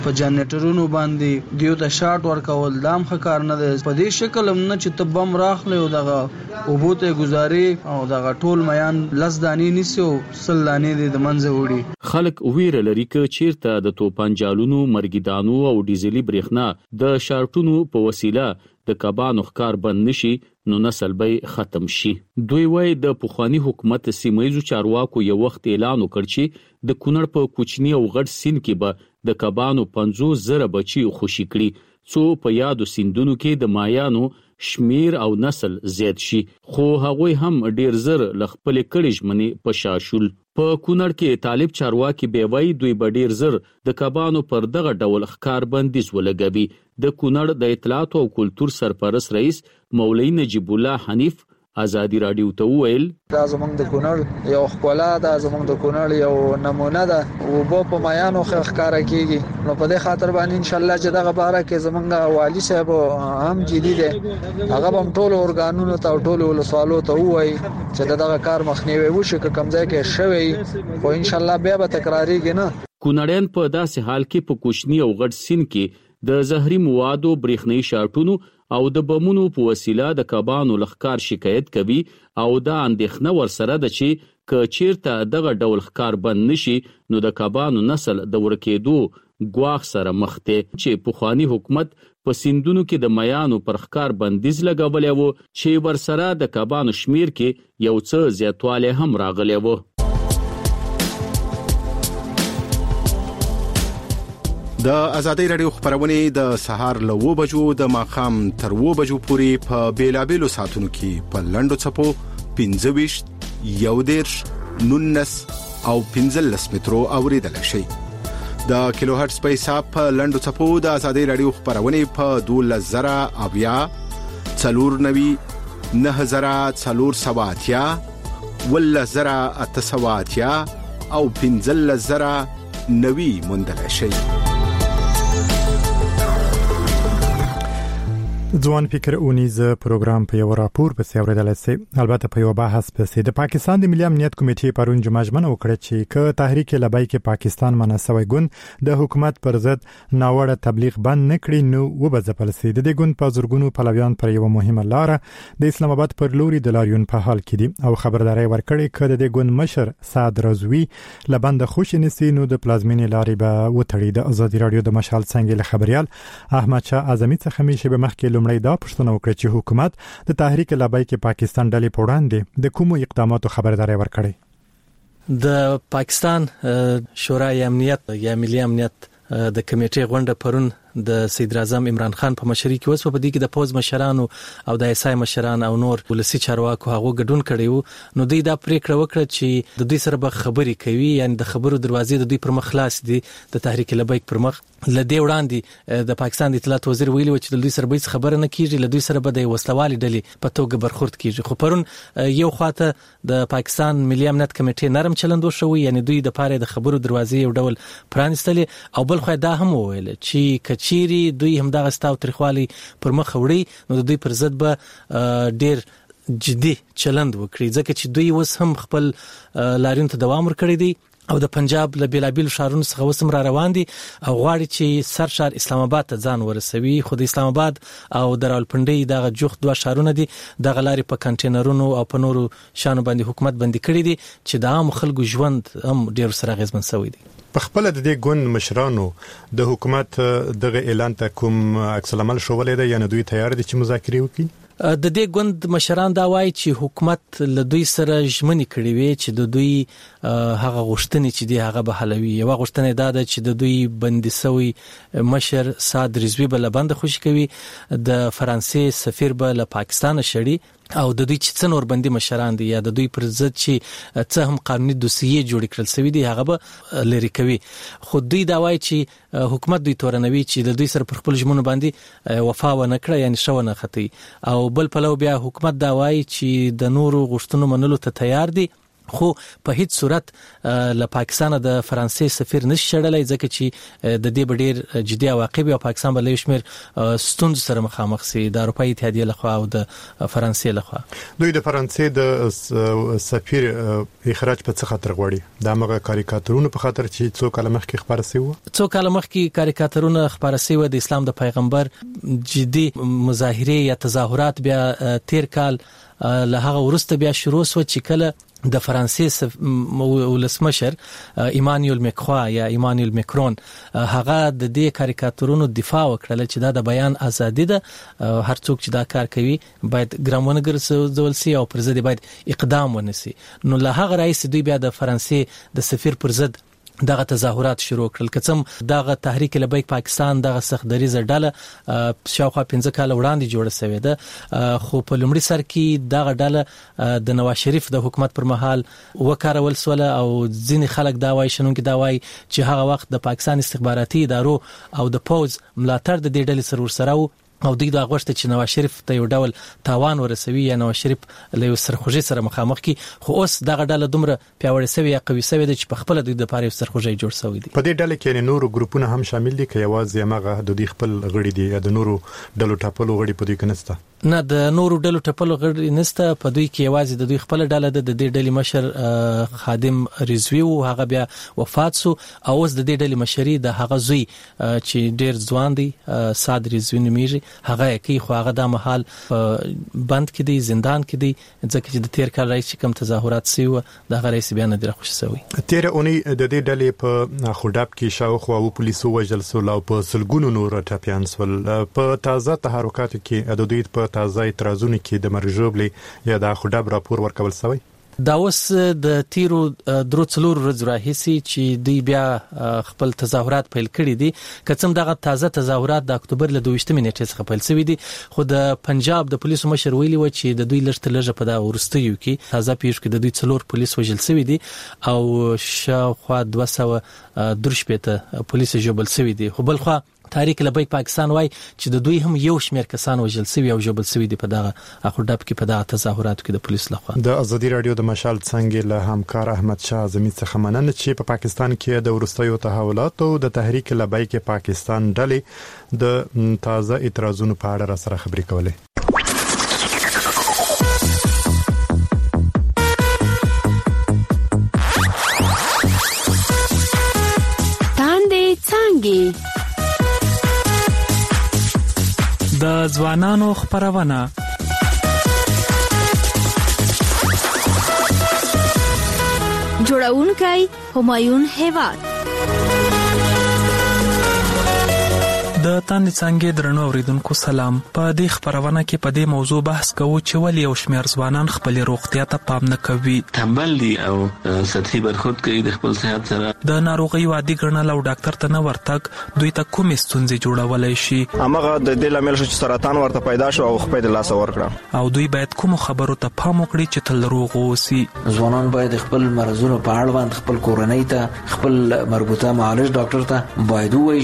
په جنریټرونو باندې دیو ته شارټ ورکول دام ښه کار نه دی. په دې شکل هم نه چې ته بم راخلی او دغه اوبو ته یې ګزارې او دغه ټول میان 10 دانې نیسي او 100 دانې دې د منځه وړي. خلک ویره لري که چیرته د توپنجالونو، مرګیدانو او ډیزلي برېښنا د شارټونو په وسیله د کبانو ښکار بند نشي نو نسل به ختم شي. دوی وایي د پخوانی حکومت سیمه‌ییزو چارواکو یو وخت اعلان وکړ چې د کونړ په کوچني او غټ سیند کې به د کبانو 50,000 بچي خوشي کړي څو په یادو سیندونو کې د مایانو شمیر او نسل زیات شي. خو هغوی هم ډیر زر لخپل کړي ژمنې په شاشول. په کونړ کې طالب چارواکي به وایي دوی به ډیر زر د کبانو پر دغه ډول ښکار بندیز ولګوي. د کونړ د اطلاعات او کلتور سرپرست رئیس مولوی نجیب الله حنیف ازادي رادیو ته وویل دا زمونږ د کونړ یو ښکلا ده، زمونږ د کونړ یو نمونه ده. اوبه په میانو ښکاره کیږي نو په دې خاطر باندې ان شاء الله چې دغه باره کې زمونږ والی صاحب هم جدي دي، هغه هم ټول اورګانونو ته او ټول ولسوالو ته وایي چې دغه کار مخنیوي وشي که کوم ځای کې شوی خو ان شاء الله بیا به تکراریږي نه. کونړیان په داسې حال کې په کوچني او غټ سیند کې د زهري موادو، برېښنايي شارټونو او د بمونو په وسیله د کبانو لخکار شکایت کوي او دا اندېښنه ورسره ده چې که چیرته دغه ډول ښکار بند نشي نو د کبانو نسل د ورکېدو ګواښ سره مخ دی. چې پخوانی حکومت په سیندونو کې د میانو پر ښکار بندیز لګولی و چې ورسره د کبانو شمیر کې یو څه زیاتوالی هم راغلی و. د ازادي رادیو خبرونه د سهار له 9 بجو د ماخام تر 9 بجو پورې په بیلابېلو ساعتونو کې په لنډو چپو 25 11 19 او 15 مترو اوریدل شي. د کیلو هرتز په حساب په لنډو چپو د ازادي رادیو خبرونه په 12000 اویا 490 9480 ولزرا اتسواتیا او 15000 نوي مندل شي. ځوان فکر اونیز پروګرام په یو راپور په څیر ورته سي البته په یو بحث په د پاکستان د ملي امنیت کمیټې پرون جمعه ژمنه وکړه چې ک تحریک لبای کې پاکستان مناسوي ګوند د حکومت پر ضد ناوړه تبلیغ بند نکړي نو وبځپل سي. د دې ګوند په زورګونو پلویان پر یو مهمه لار د اسلام آباد پر لوري د لاریون په حال کې دي او خبرداري ورکړي ک د دې ګوند مشر سعد رضوی لبند خوش نسی نو د پلازمینې لاري به وټړي. د ازادي رادیو د مشال څنګه خبريال احمد شاه اعظمي څخه همیشه به مخکې لمړی دا پښتنه وکړه چې حکومت د تحریک لبای کې پاکستان ډلې په وړاندې د کومو اقداماتو خبرداري ورکړي. د پاکستان شورای امنیت یا ملي امنیت د کمیټې غونډه پرون د صدر اعظم عمران خان په مشرۍ کې وسو. په دې کې د پوز مشرانو او د ایسای مشران او نور ولسی چارواکو هغه ګډون کړیو نو دوی دا پریکړه وکړه چې د دوی سره به خبري کوي، یعنی د خبرو دروازې د دوی پر مخ خلاص دي. د تحریک لبیک پر مخ لدې وړاندې د پاکستان د اطلاعات وزیر ویلي و چې د دوی سره به خبره نه کیږي، لدوی سره به د وسلوالي ډلې په توګه برخورد کیږي. خو پرون یو خواته د پاکستان ملي امنیت کمیټې نرم چلند وشوي، یعنی دوی د پاره د خبرو دروازې یو ډول پرانستلې او بل خو دا هم ویل چې کچيري دوی هم دغه ستاو تاریخوالي پر مخ وړي نو د دوی پر ضد به ډیر جدي چلند وکړي، ځکه چې دوی اوس هم خپل لاریون ته دوام ورکړي دي او د پنجاب له بیلابیل شهرونو څخه وسم را روان دي او غواړي چې سرشار اسلام آباد ته ځان ورسوي. خو د اسلام آباد او د راولپنډي دغه جوخت دوه شهرونه دي، دغه لاري په کنټینرونو او په نورو شانو باندې حکومت باندې کړی دي چې د عام خلکو ژوند هم ډیر سره غیزمن شوی دي. په خپل د دې ګوند مشرانو د حکومت دغه اعلان ته کوم عکس العمل شولې ده، یعنی دوی تیار دي چې مذاکره وکړي؟ د دې ګوند مشران دا وایي چې حکومت له دوی سره ژمنې کړې وي چې د دوی هغه غوښتنې چې دی هغه به حلوي. یو غوښتنه دا ده چې د دوی بندي شوی مشر سعد رضوی به لبند خوشي کوي، د فرانسې سفیر به له پاکستان شړي او د دوی چې څنور بندي مشران دي یا د دوی پر ضد چې څه هم قانوني دوسیې جوړ کړل شوی دي هغه به لری کوي. خو دوی دا وایي چې حکومت دوی تورنوي چې د دوی سره پر خپل ژمنو باندې وفا ونه کړه، یعنی شو نه خطي. او بل پلو بیا حکومت دا وایي چې د نورو غوښتنو منلو ته تیار دي خو په هیڅ صورت له پاکستان د فرانسې سفیر نشي شړلای ځکه چې د دې ډېر جدي عواقب او پاکستان بل شمیر ستونزې سره مخامخ سي د اروپאי اتحادیه لخوا او د فرانسې لخوا. دوی د فرانسې د سفیر اخراج په څه خاطر غواړي؟ دا مغه کاریکاتورونو په خاطر چې څو کال مخکې خبره سوي وو. څو کال مخکې کاریکاتورونه خبره سوي د اسلام د پیغمبر جدي مظاهره یا تظاهرات بیا تیر کال له هغه ورسته بیا شروع شو چې کله د فرانسې ولسمشر ایمانوئل مکرون یا ایمانوئل مکرون هغه د دې کاریکاتورونو دفاع وکړه چې دا د بیان ازادي ده، هر څوک چې دا کار کوي باید ګرامونه ګرځول سي او پر ضد باید اقدام ونسي. نو له هغه رئیس دوی بیا د فرانسې د سفیر پر ضد دغه تظاهرات شروع کړل. کڅم دغه تحریک لبیک پاکستان دغه سختدریزه ډله شاوخوا 15 کال وړاندې جوړه شوې ده، خو په لومړي سر کې دغه ډله د نواز شریف د حکومت پر مهال وکارول سوله او ځینې خلک دا وایي شنونکي دا وایي چې هغه وخت د پاکستان استخباراتي ادارو او د پوز ملاتړ د دې ډلې سره او دوی دا غوښته چې نواز شریف ته یو ډول تاوان ورسوي یا نواز شریف له یو سرخوږي سره مخامخ کی، خو اوس دغه ډله دومره پیاوړې شوی یا قوي شوی چې په خپل دوی د پاره یو سرخوږي جوړ شوی دی. په دې ډله کې نورو ګروپونه هم شامل دي که یوازې هغه د دوی خپل غړي دي یا د نورو ډلو ټاپلو غړي په دوی کې نشته؟ نه، د نورو ډلو ټاپلو غړي نشته، په دوی کې یوازې د دوی خپل ډله د دې ډلې مشر خادم رضوی او هغه بیا وفات سو او اوس د دې ډلې مشري د هغه زوی چې ډیر ځوان دی صاد رضوی نومیږي، هغه کې هغه د محل بند کې دی، زندان کې دی، ځکه چې د تیر کال رئیس کم تظاهرات سوي د رئیس بیان نه خوش شوی. تیر اونۍ د دې ډلې په خوداب کې شاوخوا او پولیسو وژل سول او په سلګونو نور ټاپیان سول. په تازه تحرکاتو کې د دوی په تازه اعتراضونو کې د مرجوبلي یا د خوداب راپور ورکول شوی. دا اوس د تیرو درو څلور ورځې راهیسي چې دوی بیا خپل تظاهرات پیل کړي دي. کڅم دغه تازه تظاهرات د اکتوبر له 22 نیټې څخه پیل شوي دي، خو د پنجاب د پولیسو مشر ویلي و چې د دوی لږ په دا ورستیو کې تازه پیښ کې د دوی څلور پولیس وژل شوي دي او شاوخوا 230 پولیس جوړل شوي دي. خو بل خو تحریک لبیک پاکستان وای چې د دوی هم یو شمېر کسان وژل شوي او جوړل شوي دي په دغه خوداب کې په دغه تظاهراتو کې د پولیس لخوا. د ازادي رادیو د مشال څنګه له همکار احمد شاه اعظمي څخه مننه چې په پاکستان کې د ورستیو تحولاتو د تحریک لبیک پاکستان ډلې د تازه اعتراضونو په اړه را سره خبرې کولې. د ځوانانو خبرونه جوړونکی همایون هیواد د تاندې څنګه درنو اوریدونکو سلام. په دې خبرونه کې په دې موضوع بحث کوو چې ولې یو شمېر ځوانان خپل روغتیا ته پام نه کوي، تنبل دي او سطحي برخورد کوي د خپل صحت سره، د ناروغي عادي ګڼل او ډاکټر ته نه ورتګ دوی ته کومې ستونزې جوړولای شي. هغه د دې لامل شو چې سرطان ورته پیدا شو او خپل د لاس ورکړه او دوی باید کوم خبرو ته پام وکړي چې تل روغ اوسي. ځوانان باید خپل مرزونو په اړه باندې خپل کورنۍ ته خپل مربوطه معالج ډاکټر ته باید وایي.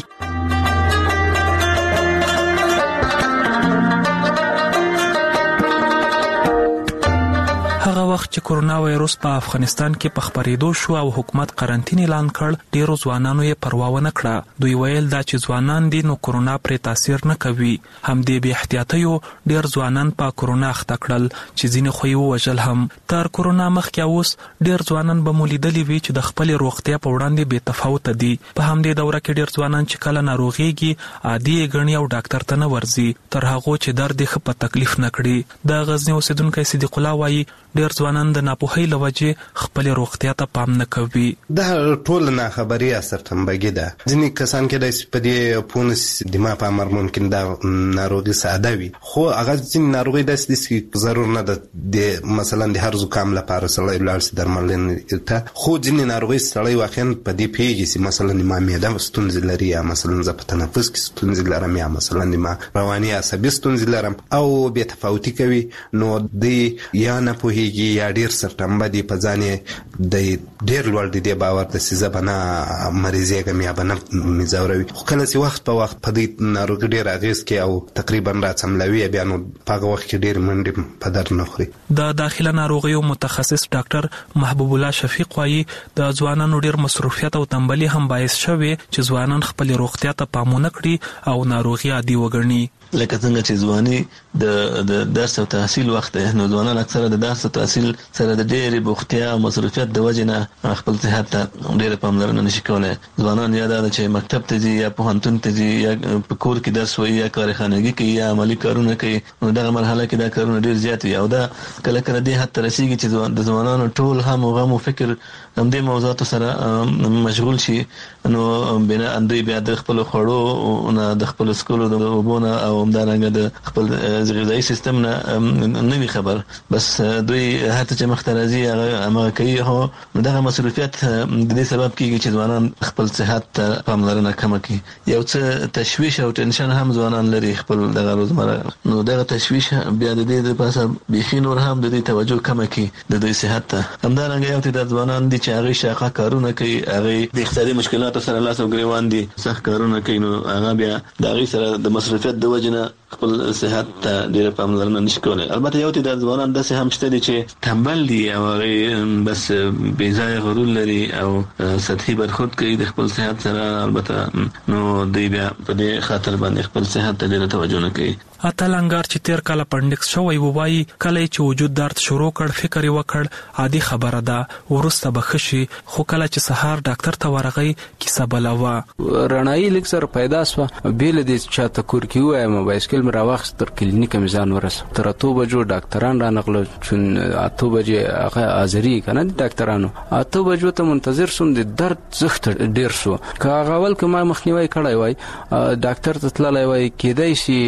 هغه وخت چې کورونا وایروس په افغانستان کې په خبرېدو شو او حکومت قرنټین اعلان کړ، ډیرو ځوانانو یې پروا ونه کړه. دوی ویل دا چې ځوانان دي نو کورونا پرې تاثیر نه کوي. هم دې بې احتیاطیو ډیر ځوانان په کورونا اخته کړل چې ځینې خو یې ووژل هم. تر کورونا مخکې اوس ډیر ځوانان به مو لیدلي وي چې د خپل روغتیا په وړاندې بې تفاوته دي. په همدې دوره کې ډیر ځوانان چې کله ناروغيږي عادي یې ګڼي او ډاکټر ته نه ورځي تر هغه چې درد یې په تکلیف نه کړي. د غزنی اوسیدونکو صدیق الله وایي ډیر ځوانان د ناپوهۍ له وجې خپل روغتیا ته پام نه کوي. دا ټول نه خبري اثر تنبګي ده. ځینې کسان کې د په پونس دماغ په امر ممکن دا ناروغي ساده وي، خو هغه ځینې ناروغي د ضرور نه ده مثلا د هر زکام لپاره سړی لاړ شي درملنه ته، خو ځینې ناروغي سړی واقعا په دې پیږي چې مثلا د معده ستونزې لري یا مثلا ز په تنفس کې ستونزې لرم یا مثلا د رواني عصبي ستونزې لرم او بې تفاوتي کوي، نو دی یا نه پوهیږي یا ډیر سرټمبه دي په ځان د ډیر لوړ دي د باور د سیزه بنا مریضیږم یا بنا مزوروي خو کله چې وخت په وخت په دې ناروغي ډیر اغیز کوي او تقریبا راڅملوي بیا نو په هغه وخت کې ډیر منډې په در نه خوري. د داخله ناروغیو متخصص ډاکټر محبوب الله شفیق وايي د ځوانانو ډیر مصروفیت او تنبلي هم باعث شوي چې ځوانان خپل روغتیا ته پامونه کړي او ناروغي عادي وګڼي. لکه څنګه چې ځواني د درس او تحصیل وخت دی نو ځوانان اکثره د درس او تحصیل سره د ډېرې بوختیا او مصروفیت د وجې نه خپل صحت ته ډېره پاملرنه نشي کولی. ځوانان یا دا چې مکتب ته ځي یا پوهنتون ته ځي یا په کور کې درس وایي یا کارخانګي کوي یا عملي کارونه کوي نو دغه مرحله کې دا کارونه ډېر زیات وي او دا کله کله دې حد ته رسېږي چې د ځوانانو ټول هم غم او فکر همدې موضوعاتو سره مشغول شي نو بنا دوی بیا د خپل خوړو نه د خپل سکولو د اوبو نه او همدارنګه د خپل غذایي سیستم نه وي خبر بس دوی هر څه چې مخته راځي هغه کوي خو دغه مصروفیت د دې سبب کېږي چې ځوانان خپل صحت ته پاملرنه کمه کړي. یو څه تشویش او ټینشن هم ځوانان لري خپل دغه روزمره نو دغه تشویش بیا د دې د پاسه بیخي نور هم د دې توجه کمه کړي د دوی صحت ته. همدارنګه یو تعداد ځوانان دي چې هغه شاقه کارونه کوي هغه د اقتصادي مشکلاتو سره لاس او ګریوان دي سخت کارونه کوي نو هغه بیا د هغې سره د مصروفیت د وجې نه خپل صحت ته ډېره پاملرنه نشي کولی. البته یو تعداد ځوانان داسې هم شته دي چې تنبل دي او هغې بس بې ځایه غرور لري او سطحي برخورد کوي د خپل صحت سره البته نو دوی بیا په دې خاطر باندې خپل صحت ته ډېره توجه نه کوي. اتل انګار چې تیر کال اپنډکس شوی وایي کله چې وجود درد شروع کړ فکر یې وکړ عادي خبره ده ورسته به ښه شي خو کله چې سهار ډاکټر ته ورغی کیسه بله وه. رڼایي لږ سره پیدا شوه بې له دې چې چاته کور کې ووایم بایسکل مې راواخیست تر کلینیکه مې ځان ورسو تر 8 بجو ډاکټران رانغله چون 8 بجې هغه حاضري که نه دي ډاکټرانو 8 بجو ته منتظر شوم د درد زښت ډېر شو که هغه اول که ما مخنیوی کړی وای ډاکټر ته تللی وای کېدای شي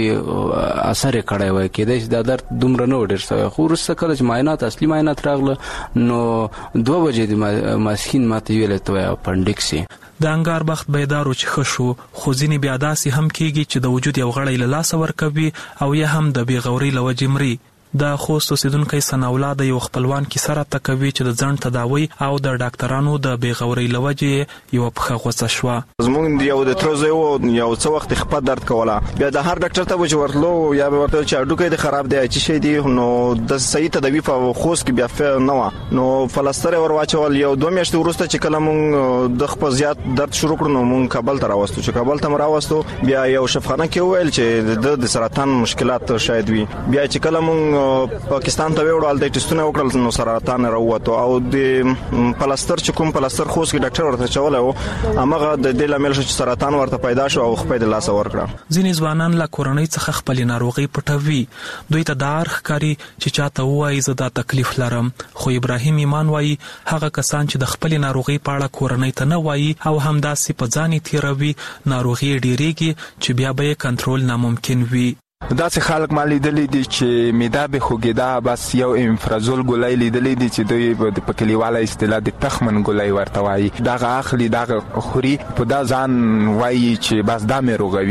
اثر یې کړی وای کېدای شي دا درد دومره نه و ډېر شوی خو وروسته کله چې معاینات اصلي معاینات راغله نو 2 بجې د ماسپښین ماته ویلی ته وایي اپنډکس یې. د انګار بخت بیدارو چې ښه شو خو ځینې بیا داسې هم کېږي چې د وجود یو غړی له لاسه ورکوي او یا هم د بېغورۍ له وجې مري. د خوست اوسیدونکی ثناءالله د یو خپلوان کیسه راته کوي چې د ځنډ تداوی او د ډاکټرانو د بېغورۍ له وجې یوه پښه غوڅه شوه. زموږ یو د تره زوی و یو څه وخت خپه درد کوله بیا د هر ډاکټر ته به چې ورتلو یا به ورته ویل چې هډوکی دې خراب دی چې شی دی نو د صحیح تداوي په خوست کې بیا نه وه نو فلسطر یې ور واچول. یو 2 میاشتې وروسته چې کله مونږ د خپل زیات درد شروع کړو نو مونږ کابل ته راوستو چې کابل ته مو راوستو بیا یو شفاخانه کې وویل چې د سرطان مشکلات شاید وي. بیا چې کله مونږ پاکستان ته وړل د ټیسټونه وکړل نو سرطان راووتو او د پلاستر چې کوم پلاستر خوست کې ډاکټر ورته چولای و هغه د دې لامل شو چې سرطان ورته پیدا شو او خپل د لاس ورکړه. ځینې ځوانان له کورنۍ څخه خپل ناروغي پټوي دوی ته دا ښکاري چې چاته وایي زه دا تکلیف لرم خو ابراهیم ایمان وایي هغه کسان چې د خپل ناروغي په اړه کورنۍ ته نه وایي او همداسې په ځان یې تیروي ناروغي ډیریږي چې بیا به یې کنټرول ناممکن وي. داسې خلک ما لیدلی دي چې معده به خوږېده بس یو امفرازول ګولۍ لیدلی دي چې دوی په کلیواله اصطلاح د تخمن ګولۍ ورته وایي دغه اخلي دغه خوري په دا ځان وایي چې بس دا مې روغوي